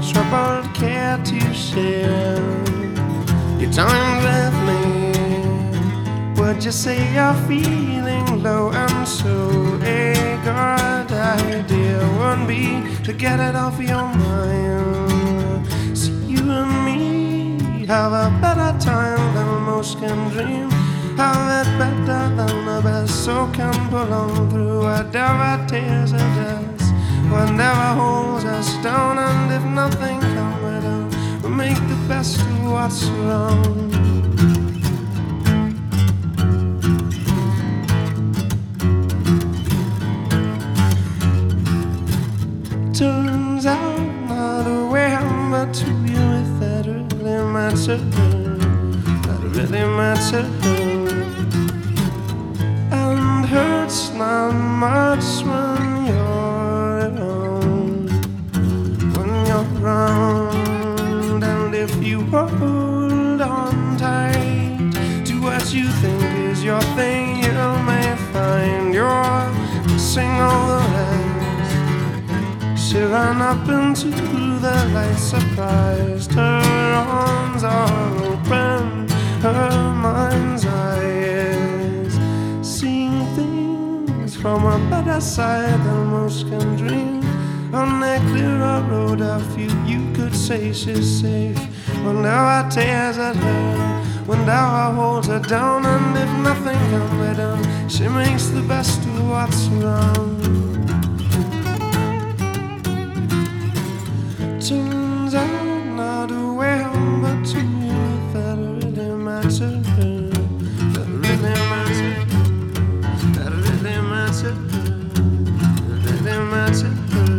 untroubled care to share your time with me. Would you say you're feeling low, and so a good idea would be to get it off your mind. So you and me have a better time than most can dream. Have it better than the best, so can pull on through whatever tears it does, whatever holds us down. And if nothing can be done, we'll make the best of what's wrong. Turns out not aware, but to you if that really matters, that really matters. And hurts not much when you're alone, when you're around. And if you hold on tight to what you think is your thing, you may find you're missing all the rest. She ran up into the light, surprised. Her arms are open, her mind's eyes, seeing things from a better side than most can dream. On a clearer road I feel you could say she's safe. When now our tears at her, when now I hold her down. And if nothing can be done, she makes the best of what's wrong. Turns out not aware, but to you that really matters, that really matters, that really matters, that really matters.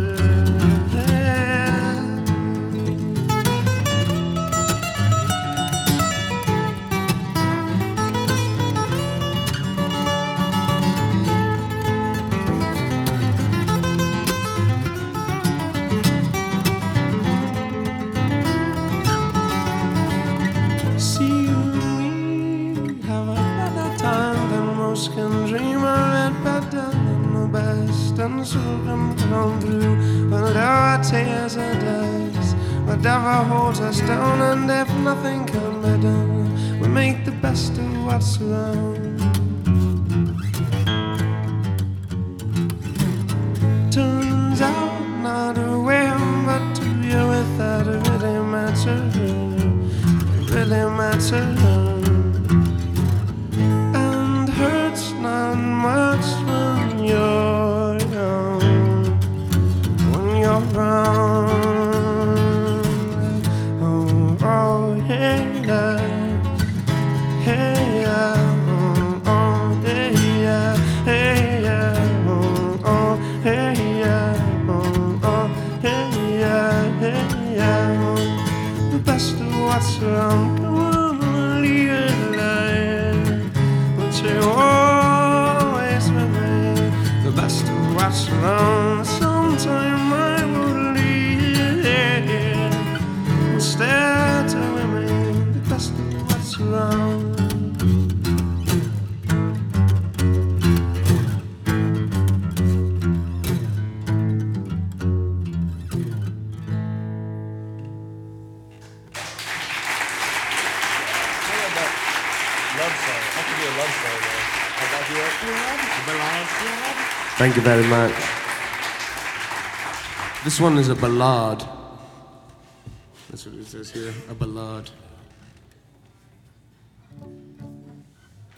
Can dream of it better than the best, and so can come through whatever tears our dust, whatever holds us down. And if nothing can be done, we make the best of what's around. Turns out not aware, but to you with that it really matters, it really matters. Not much when you're young, when you're around. Oh, oh, hey, yeah, hey, yeah, oh, oh, hey, yeah, hey, yeah, oh, oh, hey, yeah, oh, oh, hey, yeah, hey, yeah, oh. The best of what's around, come on, leave it alive. But you what's around, sometime I will leave instead to remain the best of what's around. Love song. Have to be a love song, man. I got you up. Thank you very much. This one is a ballad. That's what it says here, a ballad.